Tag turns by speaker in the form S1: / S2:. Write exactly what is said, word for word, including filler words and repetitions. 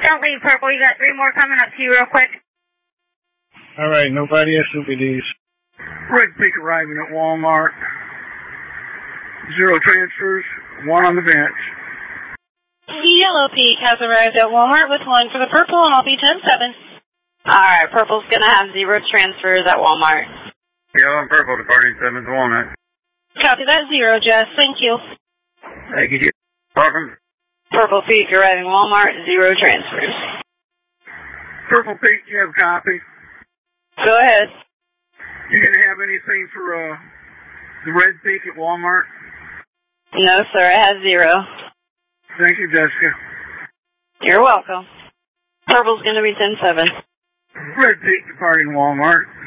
S1: Don't leave, Purple. You got three more coming up to you real quick.
S2: All right, nobody S U V Ds.
S3: Red Peak arriving at Walmart. Zero transfers, one on the bench.
S4: Yellow Peak has arrived at Walmart with one for the Purple, and I'll be ten seven.
S5: Alright, Purple's gonna have zero transfers at Walmart.
S3: Yellow and Purple departing seven to Walnut.
S4: Copy that, zero, Jess. Thank you.
S3: Thank you, Jess. Welcome.
S5: Purple Peak arriving Walmart, zero transfers.
S3: Purple Peak, you have a copy?
S5: Go ahead.
S3: You gonna have anything for uh, the Red Peak at Walmart?
S5: No, sir, it has zero.
S3: Thank you, Jessica.
S5: You're welcome. Purple's gonna be ten seven.
S3: Red Peak departing Walmart.